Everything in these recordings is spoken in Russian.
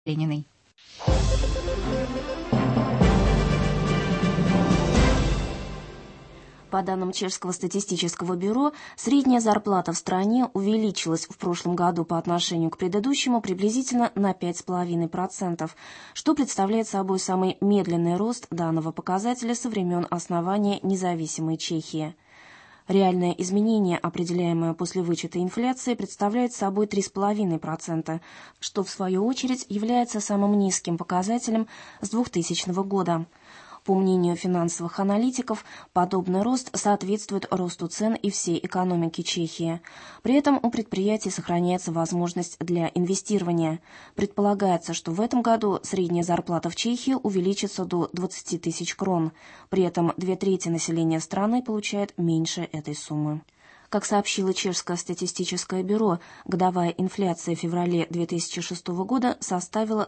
Лениной. По данным Чешского статистического бюро, средняя зарплата в стране увеличилась в прошлом году по отношению к предыдущему приблизительно на 5,5%, что представляет собой самый медленный рост данного показателя со времен основания независимой Чехии. Реальное изменение, определяемое после вычета инфляции, представляет собой 3,5%, что в свою очередь является самым низким показателем с 2000 года. По мнению финансовых аналитиков, подобный рост соответствует росту цен и всей экономики Чехии. При этом у предприятий сохраняется возможность для инвестирования. Предполагается, что в этом году средняя зарплата в Чехии увеличится до 20 тысяч крон. При этом 2/3 населения страны получает меньше этой суммы. Как сообщило Чешское статистическое бюро, годовая инфляция в феврале 2006 года составила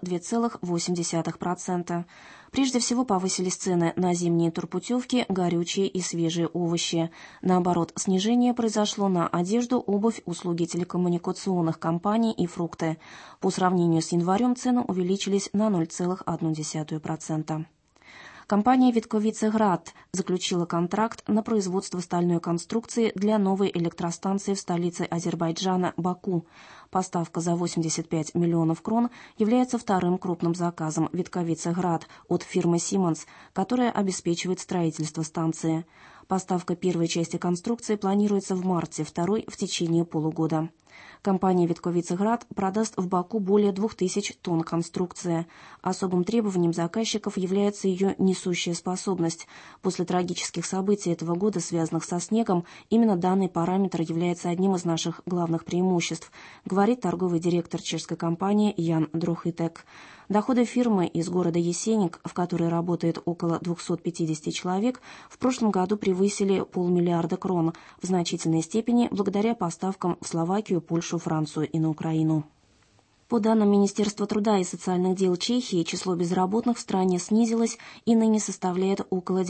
2,8%. Прежде всего повысились цены на зимние турпутевки, горючие и свежие овощи. Наоборот, снижение произошло на одежду, обувь, услуги телекоммуникационных компаний и фрукты. По сравнению с январем цены увеличились на 0,1%. Компания «Витковице-Град» заключила контракт на производство стальной конструкции для новой электростанции в столице Азербайджана Баку. Поставка за 85 миллионов крон является вторым крупным заказом «Витковице-Град» от фирмы «Сименс», которая обеспечивает строительство станции. Поставка первой части конструкции планируется в марте, второй – в течение полугода. Компания «Витковице-Град» продаст в Баку более 2000 тонн конструкции. Особым требованием заказчиков является ее несущая способность. После трагических событий этого года, связанных со снегом, именно данный параметр является одним из наших главных преимуществ, говорит торговый директор чешской компании Ян Дрохитек. Доходы фирмы из города Есеник, в которой работает около 250 человек, в прошлом году превысили 500 миллиона крон, в значительной степени благодаря поставкам в Словакию, Польшу, Францию и на Украину. По данным Министерства труда и социальных дел Чехии, число безработных в стране снизилось и ныне составляет около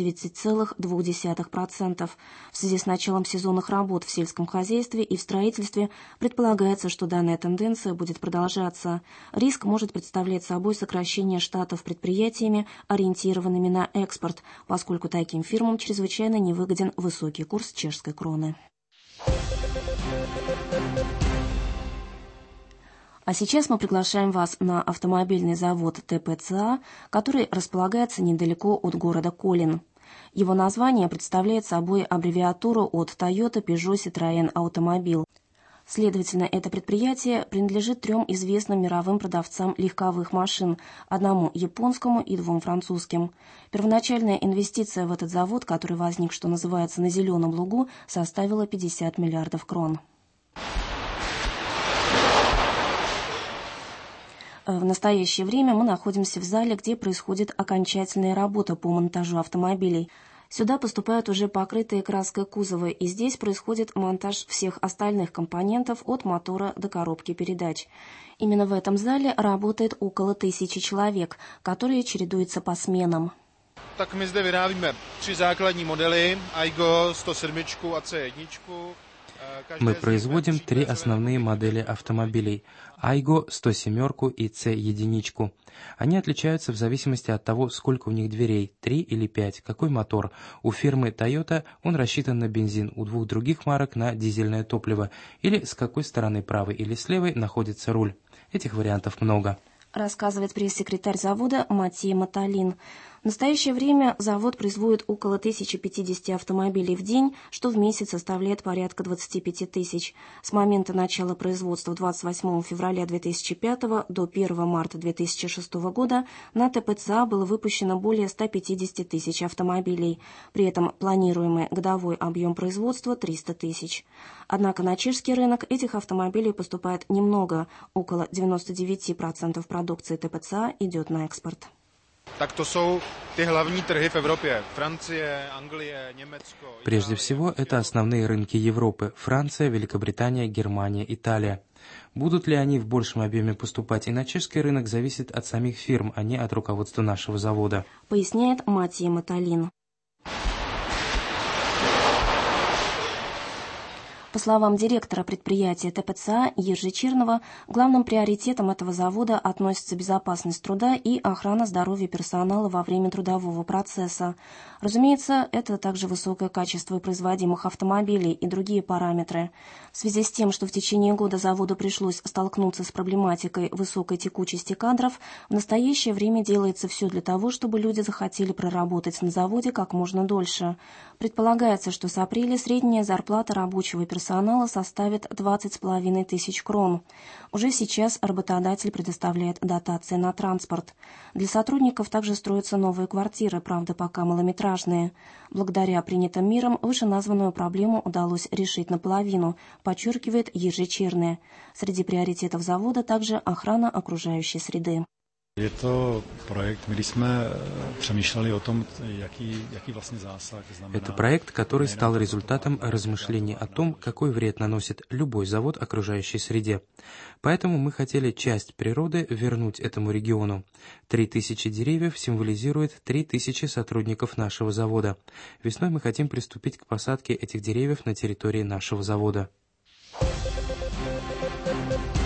9,2%. В связи с началом сезонных работ в сельском хозяйстве и в строительстве предполагается, что данная тенденция будет продолжаться. Риск может представлять собой сокращение штатов предприятиями, ориентированными на экспорт, поскольку таким фирмам чрезвычайно невыгоден высокий курс чешской кроны. А сейчас мы приглашаем вас на автомобильный завод ТПЦА, который располагается недалеко от города Колин. Его название представляет собой аббревиатуру от Toyota, Peugeot, Citroën Automobile. Следовательно, это предприятие принадлежит 3 известным мировым продавцам легковых машин, 1 японскому и 2 французским. Первоначальная инвестиция в этот завод, который возник, что называется, на Зеленом лугу, составила 50 миллиардов крон. В настоящее время мы находимся в зале, где происходит окончательная работа по монтажу автомобилей. Сюда поступают уже покрытые краской кузовы, и здесь происходит монтаж всех остальных компонентов от мотора до коробки передач. Именно в этом зале работает около 1000 человек, которые чередуются по сменам. Так мы здесь vyrábíme 3 základní modely, Aigo 107 a C1. Мы производим 3 основные модели автомобилей – Aigo, 107 и C1. Они отличаются в зависимости от того, сколько у них дверей – 3 или 5, какой мотор. У фирмы Toyota он рассчитан на бензин, у 2 других марок на дизельное топливо, или с какой стороны, правой или с левой, находится руль. Этих вариантов много. Рассказывает пресс-секретарь завода Матье Маталин. В настоящее время завод производит около 1050 автомобилей в день, что в месяц составляет порядка 25 тысяч. С момента начала производства 28 февраля 2005 до 1 марта 2006 года на ТПЦА было выпущено более 150 тысяч автомобилей. При этом планируемый годовой объем производства 300 тысяч. Однако на чешский рынок этих автомобилей поступает немного, около 99% продукции ТПЦА идет на экспорт. Так то jsou ty hlavní trhy v Evropě. Francie, Anglie, Německo. Прежде всего, это основные рынки Европы – Франция, Великобритания, Германия, Италия. Будут ли они в большем объеме поступать и на чешский рынок, зависит от самих фирм, а не от руководства нашего завода. Поясняет Матье Маталин. По словам директора предприятия ТПЦА Ержи Чернова, главным приоритетом этого завода относится безопасность труда и охрана здоровья персонала во время трудового процесса. Разумеется, это также высокое качество производимых автомобилей и другие параметры. В связи с тем, что в течение года заводу пришлось столкнуться с проблематикой высокой текучести кадров, в настоящее время делается все для того, чтобы люди захотели проработать на заводе как можно дольше. Предполагается, что с апреля средняя зарплата рабочего персонала составит 20,5 тысяч крон. Уже сейчас работодатель предоставляет дотации на транспорт. Для сотрудников также строятся новые квартиры, правда, пока малометражные. Благодаря принятым мерам вышеназванную проблему удалось решить наполовину, подчеркивает Ержи Черный. Среди приоритетов завода также охрана окружающей среды. Je to projekt, my když jsme přemýšleli o tom, jaký vlastně zásah znamená. Это проект, который стал результатом размышлений о том, какой вред наносит любой завод окружающей среде. Поэтому мы хотели часть природы вернуть этому региону. 3000 деревьев символизирует 3000 сотрудников нашего завода. Весной мы хотим приступить к посадке этих деревьев на территории нашего завода.